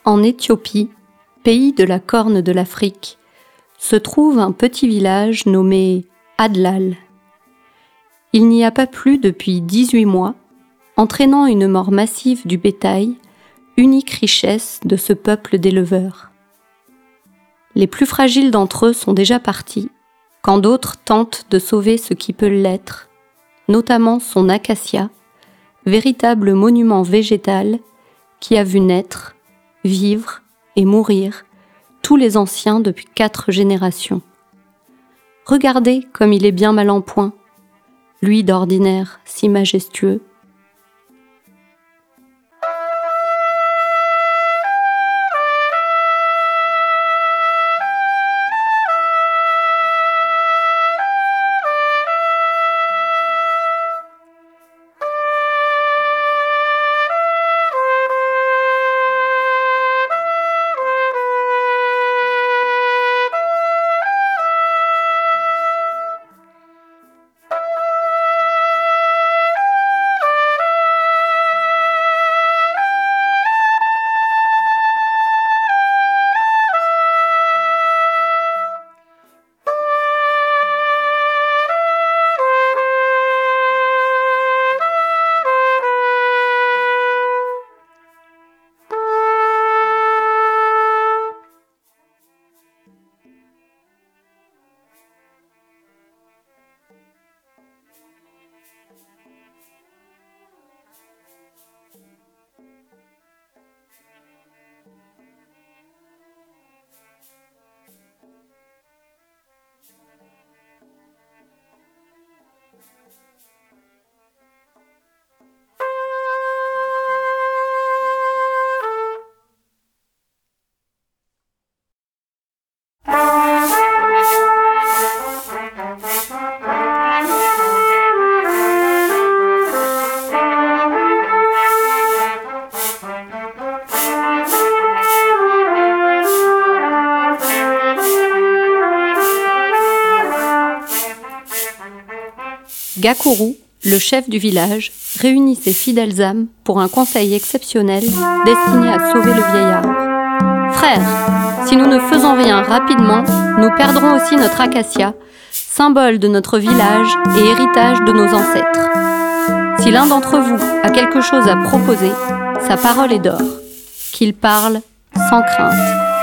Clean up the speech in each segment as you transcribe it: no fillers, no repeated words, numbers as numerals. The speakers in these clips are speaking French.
En Éthiopie, pays de la Corne de l'Afrique, se trouve un petit village nommé Adlal. Il n'y a pas plu depuis 18 mois, entraînant une mort massive du bétail, unique richesse de ce peuple d'éleveurs. Les plus fragiles d'entre eux sont déjà partis, quand d'autres tentent de sauver ce qui peut l'être, notamment son acacia, véritable monument végétal qui a vu naître, vivre et mourir tous les anciens depuis 4 générations. Regardez comme il est bien mal en point, lui d'ordinaire si majestueux. Gakuru, le chef du village, réunit ses fidèles âmes pour un conseil exceptionnel destiné à sauver le vieillard. « Frères, si nous ne faisons rien rapidement, nous perdrons aussi notre acacia, symbole de notre village et héritage de nos ancêtres. Si l'un d'entre vous a quelque chose à proposer, sa parole est d'or. Qu'il parle sans crainte. »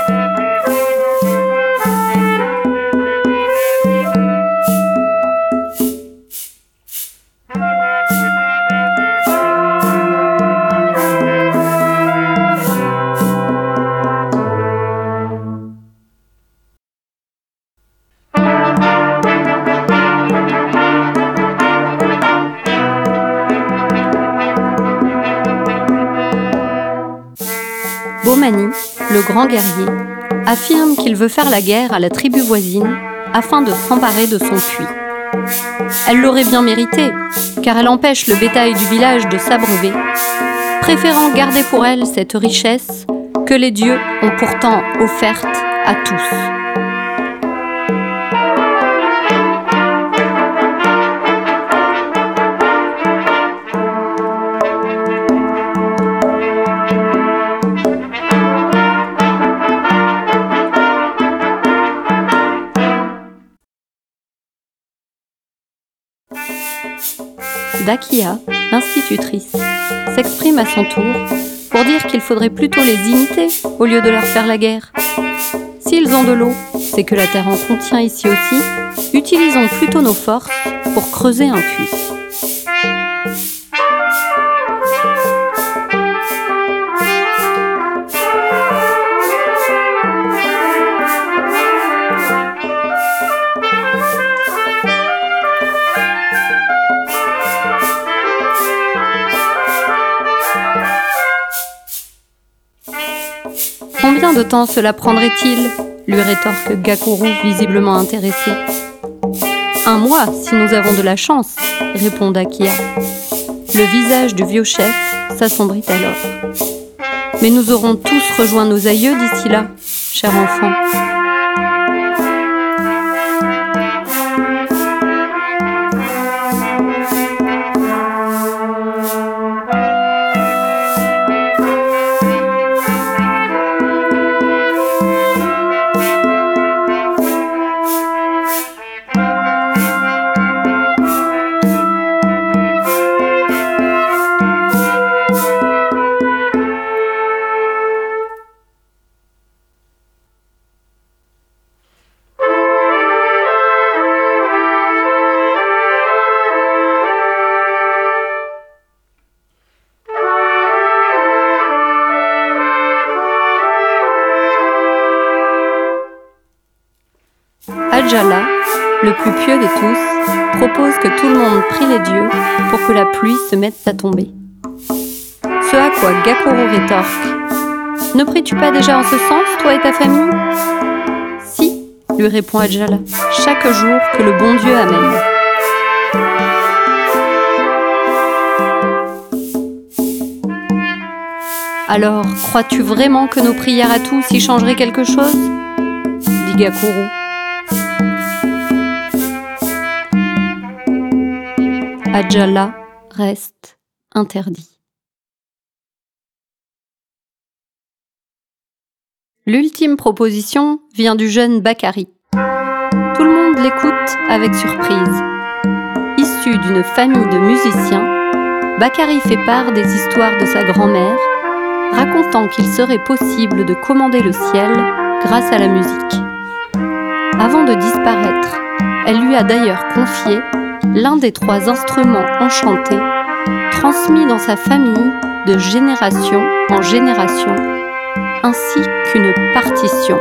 Bomani, le grand guerrier, affirme qu'il veut faire la guerre à la tribu voisine afin de s'emparer de son puits. Elle l'aurait bien mérité, car elle empêche le bétail du village de s'abreuver, préférant garder pour elle cette richesse que les dieux ont pourtant offerte à tous. Dakia, l'institutrice, s'exprime à son tour pour dire qu'il faudrait plutôt les imiter au lieu de leur faire la guerre. S'ils ont de l'eau, c'est que la terre en contient ici aussi, utilisons plutôt nos forces pour creuser un puits. Combien de temps cela prendrait-il ? Lui rétorque Gakuru, visiblement intéressé. 1 mois, si nous avons de la chance, répond Dakia. Le visage du vieux chef s'assombrit alors. Mais nous aurons tous rejoint nos aïeux d'ici là, cher enfant. le plus pieux de tous, propose que tout le monde prie les dieux pour que la pluie se mette à tomber. Ce à quoi Gakuru rétorque : « Ne pries-tu pas déjà en ce sens, toi et ta famille ?» ?»« Si, lui répond Adjala, chaque jour que le bon Dieu amène. » Alors, crois-tu vraiment que nos prières à tous y changeraient quelque chose ? Dit Gakuru. Adjala reste interdit. L'ultime proposition vient du jeune Bakari. Tout le monde l'écoute avec surprise. Issu d'une famille de musiciens, Bakari fait part des histoires de sa grand-mère, racontant qu'il serait possible de commander le ciel grâce à la musique. Avant de disparaître, elle lui a d'ailleurs confié l'un des 3 instruments enchantés, transmis dans sa famille de génération en génération, ainsi qu'une partition.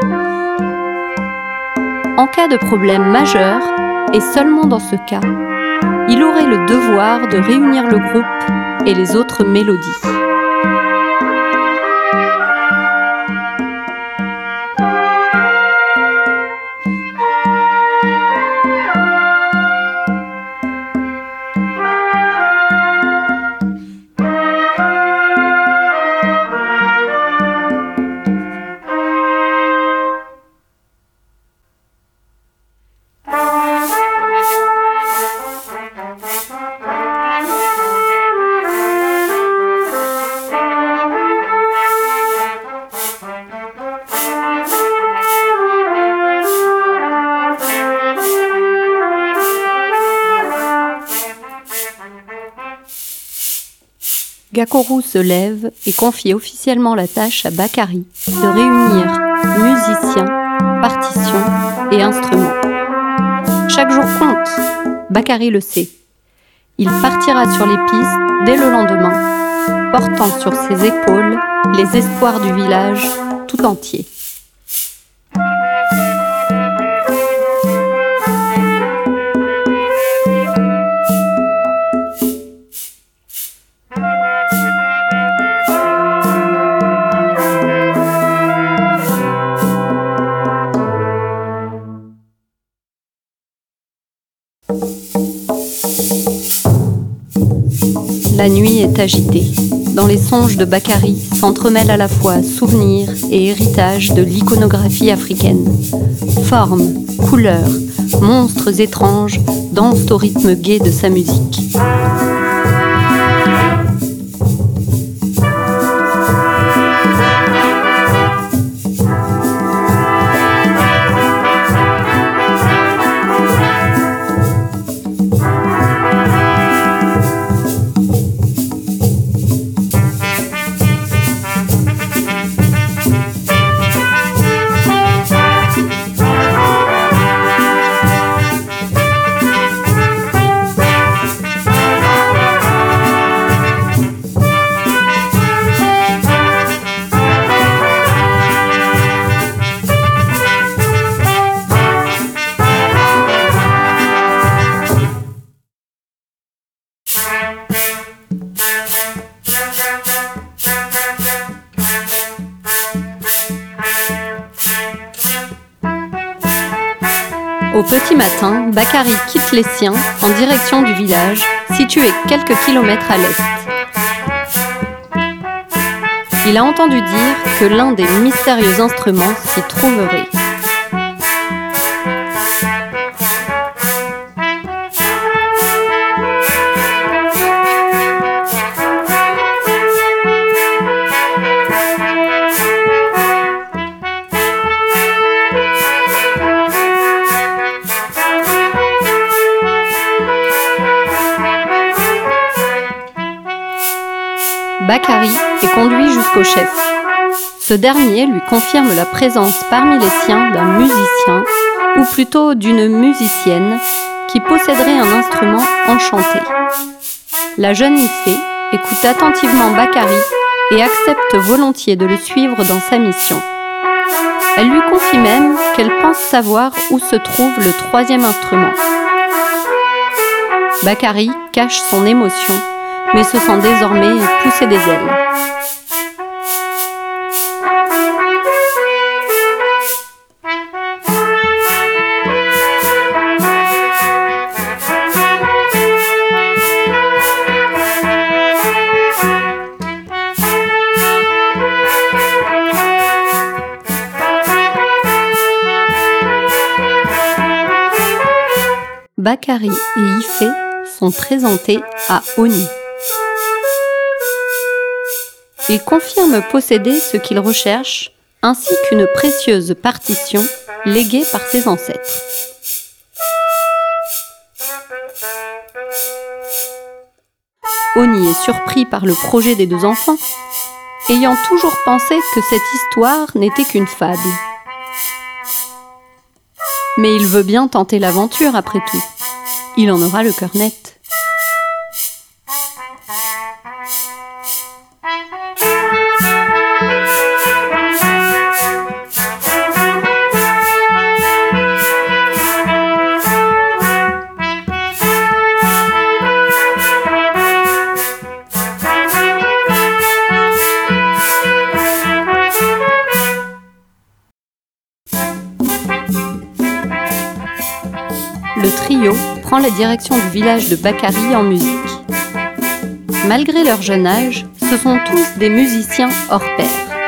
En cas de problème majeur, et seulement dans ce cas, il aurait le devoir de réunir le groupe et les autres mélodies. Gakuru se lève et confie officiellement la tâche à Bakari de réunir musiciens, partitions et instruments. Chaque jour compte, Bakari le sait. Il partira sur les pistes dès le lendemain, portant sur ses épaules les espoirs du village tout entier. La nuit est agitée. Dans les songes de Bakari s'entremêlent à la fois souvenirs et héritage de l'iconographie africaine. Formes, couleurs, monstres étranges dansent au rythme gai de sa musique. Au petit matin, Bakari quitte les siens en direction du village, situé quelques kilomètres à l'est. Il a entendu dire que l'un des mystérieux instruments s'y trouverait. Bakari est conduit jusqu'au chef. Ce dernier lui confirme la présence parmi les siens d'un musicien, ou plutôt d'une musicienne, qui posséderait un instrument enchanté. La jeune fée écoute attentivement Bakari et accepte volontiers de le suivre dans sa mission. Elle lui confie même qu'elle pense savoir où se trouve le troisième instrument. Bakary cache son émotion, mais se sent désormais pousser des ailes. Bakary et Ifé sont présentés à Oni. Ils confirment posséder ce qu'ils recherchent, ainsi qu'une précieuse partition léguée par ses ancêtres. Oni est surpris par le projet des deux enfants, ayant toujours pensé que cette histoire n'était qu'une fable. Mais il veut bien tenter l'aventure après tout. Il en aura le cœur net. Le trio prend la direction du village de Bakary en musique. Malgré leur jeune âge, ce sont tous des musiciens hors pair.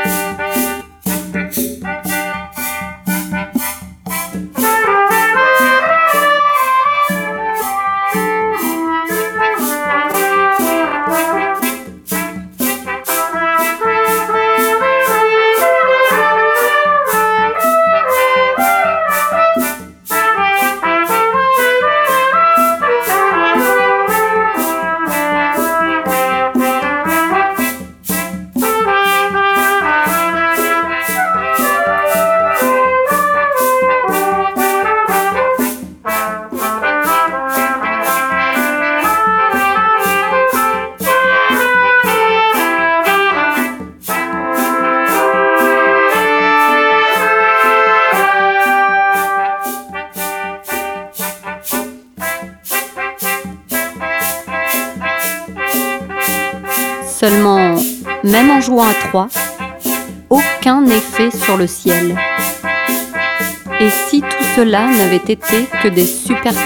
Seulement, même en jouant à trois, aucun effet sur le ciel. Et si tout cela n'avait été que des superstitions ?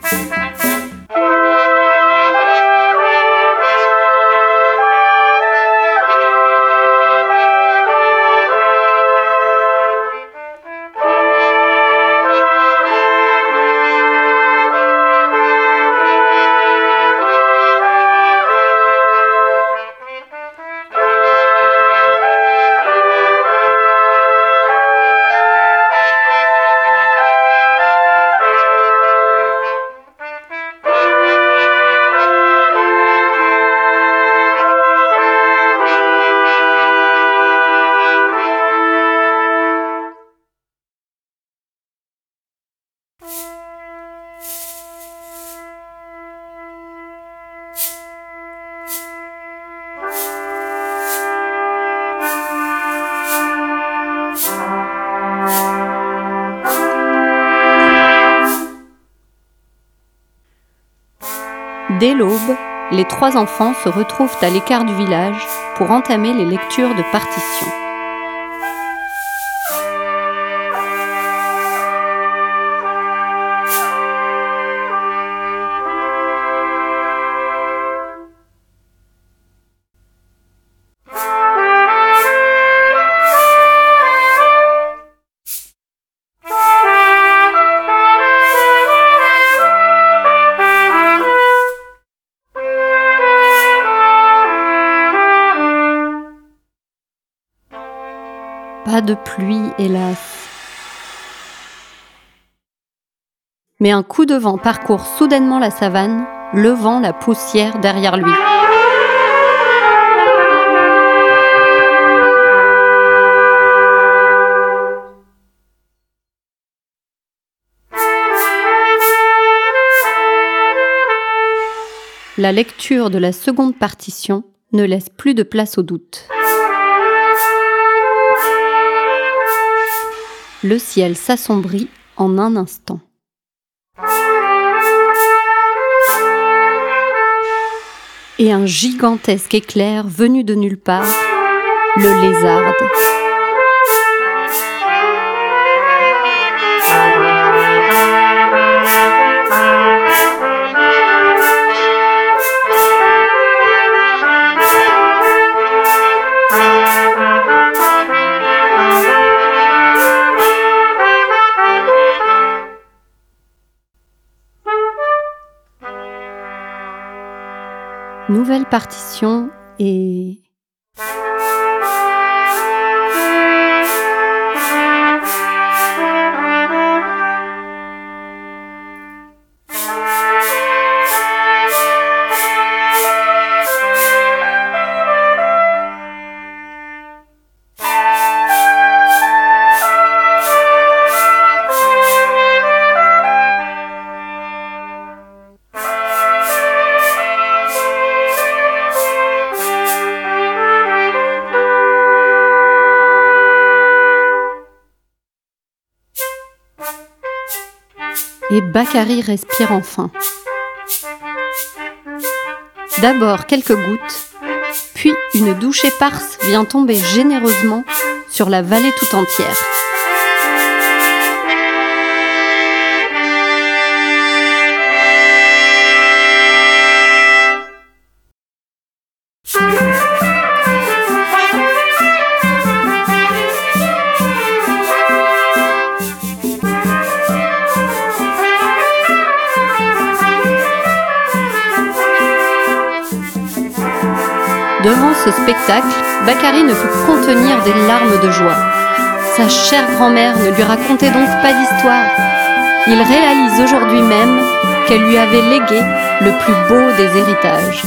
Dès l'aube, les trois enfants se retrouvent à l'écart du village pour entamer les lectures de partitions. Pas de pluie, hélas. Mais un coup de vent parcourt soudainement la savane, levant la poussière derrière lui. La lecture de la seconde partition ne laisse plus de place au doute. Le ciel s'assombrit en un instant. Et un gigantesque éclair venu de nulle part le lézarde. Nouvelle partition et... Et Bakary respire enfin. D'abord quelques gouttes, puis une douche éparse vient tomber généreusement sur la vallée tout entière. Devant ce spectacle, Bakary ne put contenir des larmes de joie. Sa chère grand-mère ne lui racontait donc pas d'histoire. Il réalise aujourd'hui même qu'elle lui avait légué le plus beau des héritages.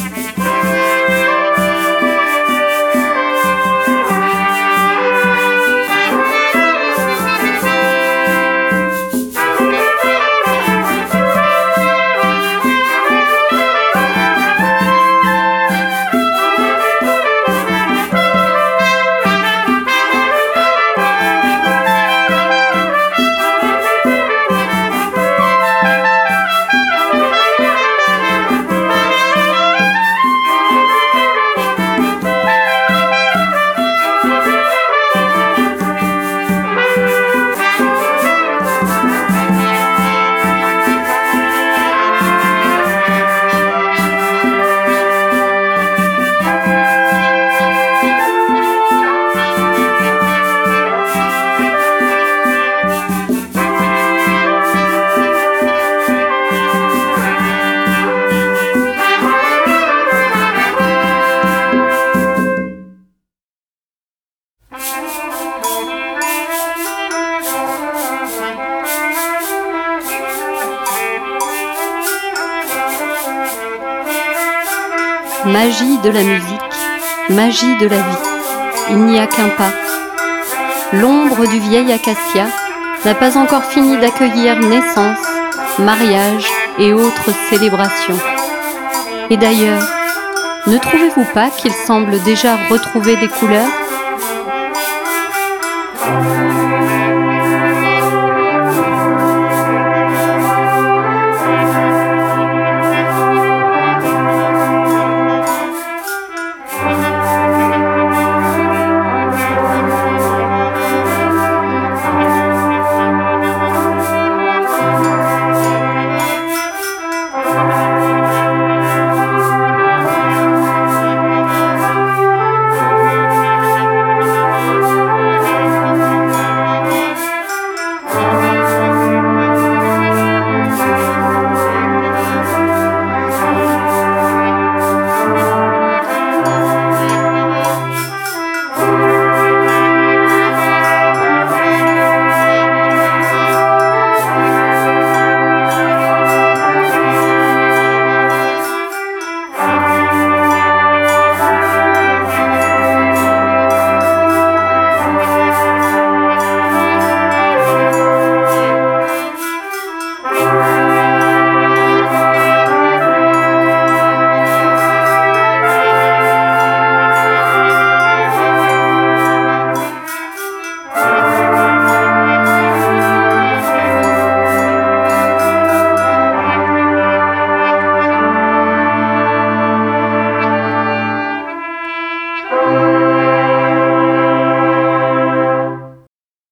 Magie de la musique, magie de la vie, il n'y a qu'un pas. L'ombre du vieil acacia n'a pas encore fini d'accueillir naissance, mariage et autres célébrations. Et d'ailleurs, ne trouvez-vous pas qu'il semble déjà retrouver des couleurs ?